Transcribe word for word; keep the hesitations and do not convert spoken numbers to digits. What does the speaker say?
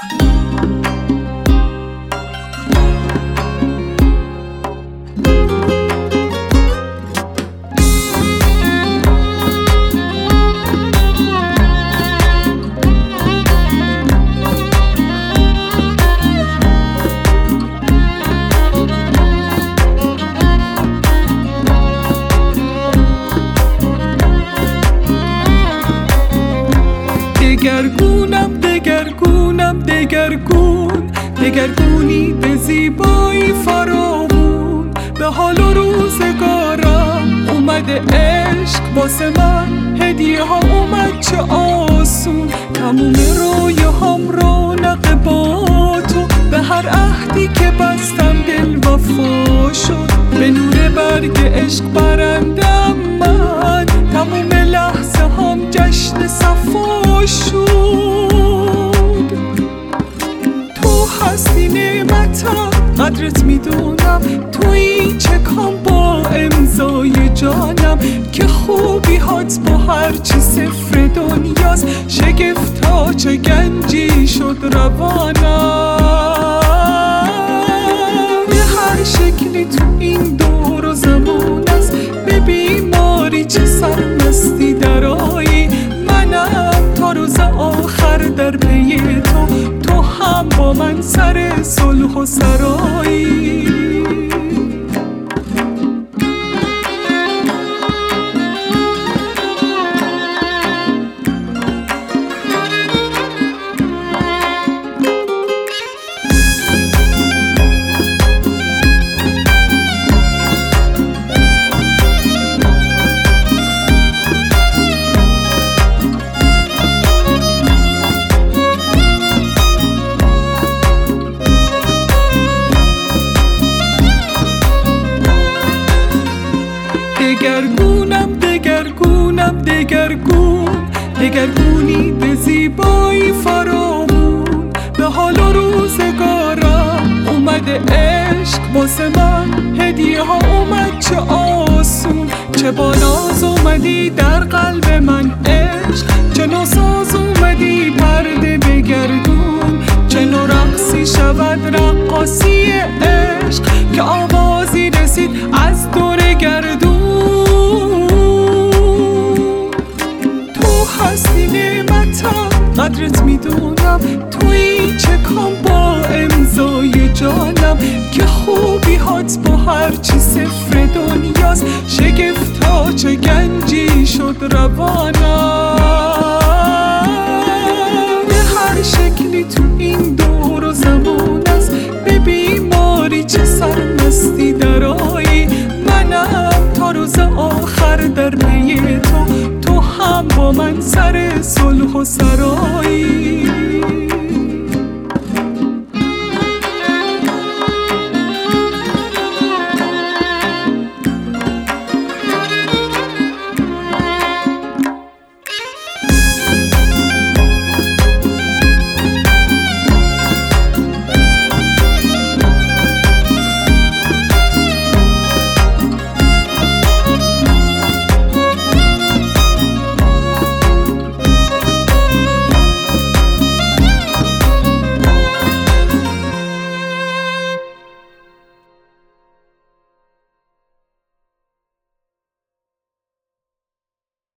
دگرگونم دگرگونم دگرگون، دگرگونی به زیبایی فراوون. به حال و روزگارم اومده عشق واسه من، هدیه ها اومد چه آسون. تموم رویاهام رونق با تو، به هر عهدی که بستم دل وفا شد. به نور برگ عشق برندم من، تموم لحظه هم جشن صفا شد. تو هستی نعمتم، قدرت میدونم، تویی چکام با امضای جانم. که خوبی هات با هرچی صفر دنیاست، شگفتا چه گنجی شد روانم. به هر شکلی تو این دور و زمان است، به بیماری چه سرمستی درایی. منم تا روز آخر در پی تو، تو هم با من سر صلح و سرایی. دگرگونم دگرگونم دگرگون، دگرگونی به زیبایی فراوون. به حال و روزگارم اومده عشق واسه من، هدیه ها اومد چه آسون. چه با ناز اومدی در قلب من عشق، چه نوساز اومدی پرده بگردون. چه نو رقصی شود رقاصی عشق، که آوازی رسید از دور گردون. هستی نعمتم، قدرت میدونم، تویی چکام با امضای جانم. که خوبی هات با هرچی صفر دنیاست، شگفتا چه گنجی شد روانم. به هر شکل